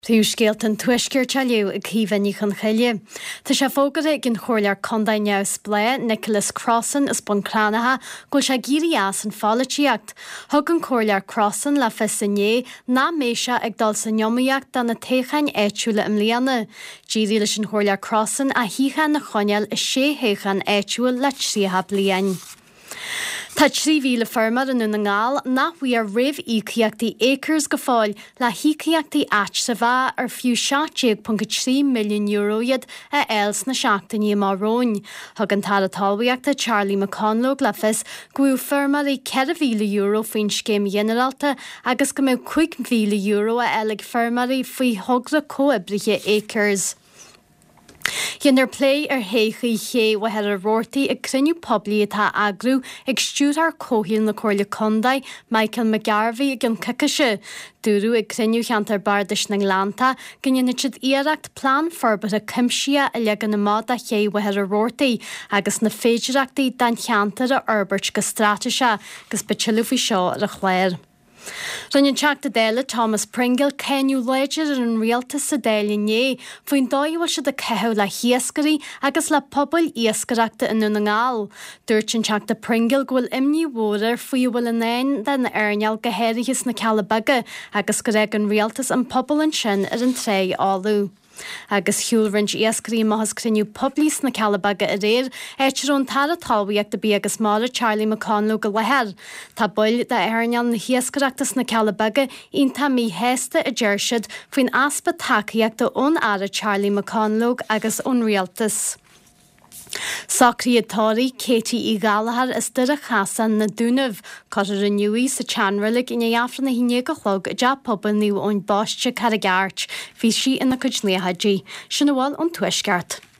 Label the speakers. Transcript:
Speaker 1: Príomhscéalt an tuisceir tealiú ag cíhaní chun chaile. Tá sé fógad ag an chóirlear Condaí Neamhs Blé, Nicholas Crossan is buncránatha, gúil sé gírí as an fálatíocht. Thug an chóirlear Crossan le fisané ná méise ag dul sa neomaíocht dan na téchain éitiúla im líana. Dírí leis an chóirlear Crossan a híchan na choineal is héchan éitiúil le 3 bliain. Tá 3,000 firmar in na ngáil nachhui ar rih íciachtaí acres go fáil le híciachtaí áit sa bha ar fiú 7.3 milliún euroiad a els na seachtaí marróin. Thug an tálatáhaíochta Charlie McConlogue le fis gúil firmar i 4,000 euro faoin scéim generalta agus go mbeadh 5,000 euro a elig firmar i faoi thugra cóibrithe acres. Dhéannar plé ar héchaí ché wahead ar rórtaí ag criniú poblí atá agrú ag stúrthar cóthíil na Chorla Condaí Michael McGarvey ag an cicaise. Dúrú ag criniú cheantar bardais na Glánta gannne siad iarracht plán forbat a cimsia a legan na mád a ché wahead ar rórtaí agus na féidireachtaí dan cheantar a Herbert go stráteise gus betilú fao seo ar a chléir. Rinnean teachta déile Thomas Pringle céniú léidir an rialtas sa déile né faoin dáhfuil siad a cethú le hiascarí agus le pobl iascareachta in na ngáil. Dúirt an teachta Pringle gohfuil imní mhórar faoi bhfuil in éin den na airneall gohéirichas na Calabaga agus go raibh an rialtas an pobl an sin ar an tré áú. Agus hiúlrint iascarí mahas criniú poblís na Calabaga a réir, éitirún tar a talhaíocht a bí agus mála Charlie McConlogue go lehead. Tá buil de airneall na hiascareachtas na Calabaga ionta mí héasta a deirsiad faoin aspa tacaíochta ón ara Charlie McConlogue agus ón rialtas. Sacríatáí Katie Gallagher is dura chasan na dúnamh chuir an nuí sa teanraigh ina dheafran na híine go chlog a deap pobal níú ón báiste car a gceart, hí si ina chuid néhadí, sin bháil ón tuisceart.